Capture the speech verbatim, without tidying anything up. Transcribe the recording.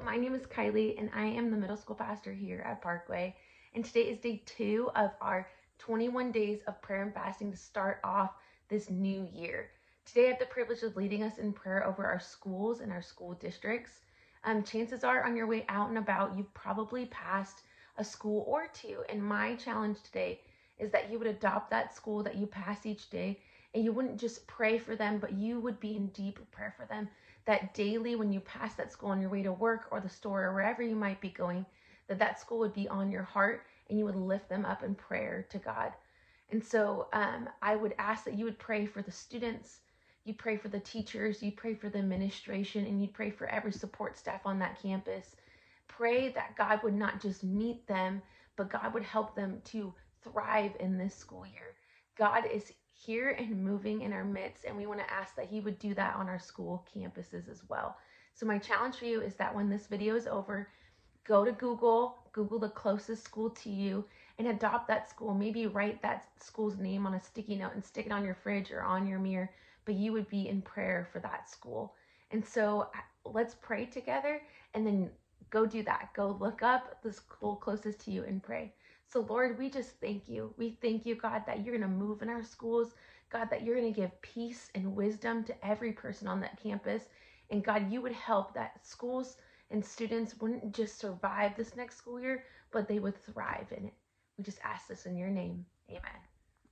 my name is Kylie and I am the middle school pastor here at Parkway. And today is day two of our twenty-one days of prayer and fasting to start off this new year. Today I have the privilege of leading us in prayer over our schools and our school districts. Um, chances are on your way out and about, you've probably passed a school or two. And my challenge today is that you would adopt that school that you pass each day, and you wouldn't just pray for them, but you would be in deep prayer for them, that daily when you pass that school on your way to work or the store or wherever you might be going, that that school would be on your heart and you would lift them up in prayer to God. And so um, I would ask that you would pray for the students, you'd pray for the teachers, you'd pray for the administration, and you'd pray for every support staff on that campus. Pray that God would not just meet them, but God would help them to thrive in this school year. God is here and moving in our midst, and we want to ask that he would do that on our school campuses as well. So my challenge for you is that when this video is over, go to Google, Google the closest school to you, and adopt that school. Maybe write that school's name on a sticky note and stick it on your fridge or on your mirror, but you would be in prayer for that school. And so let's pray together, and then go do that. Go look up the school closest to you and pray. So Lord, we just thank you. We thank you, God, that you're going to move in our schools. God, that you're going to give peace and wisdom to every person on that campus. And God, you would help that schools and students wouldn't just survive this next school year, but they would thrive in it. We just ask this in your name. Amen.